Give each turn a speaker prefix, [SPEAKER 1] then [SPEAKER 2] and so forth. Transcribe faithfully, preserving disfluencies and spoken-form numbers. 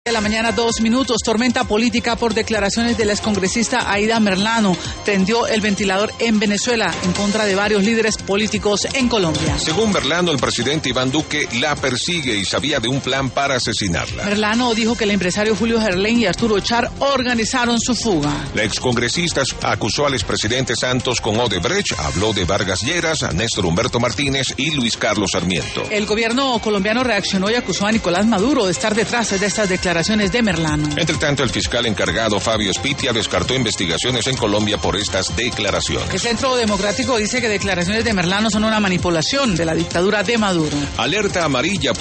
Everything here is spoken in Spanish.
[SPEAKER 1] De la mañana, dos minutos. Tormenta política por declaraciones de la excongresista Aida Merlano. Prendió el ventilador en Venezuela en contra de varios líderes políticos en Colombia.
[SPEAKER 2] Según Merlano, el presidente Iván Duque la persigue y sabía de un plan para asesinarla.
[SPEAKER 1] Merlano dijo que el empresario Julio Gerlain y Arturo Char organizaron su fuga.
[SPEAKER 2] La excongresista acusó al expresidente Santos con Odebrecht, habló de Vargas Lleras, a Néstor Humberto Martínez y Luis Carlos Sarmiento.
[SPEAKER 1] El gobierno colombiano reaccionó y acusó a Nicolás Maduro de estar detrás de estas declaraciones. Declaraciones de Merlano.
[SPEAKER 2] Entre tanto, el fiscal encargado Fabio Spitia descartó investigaciones en Colombia por estas declaraciones.
[SPEAKER 1] El Centro Democrático dice que declaraciones de Merlano son una manipulación de la dictadura de Maduro.
[SPEAKER 2] Alerta amarilla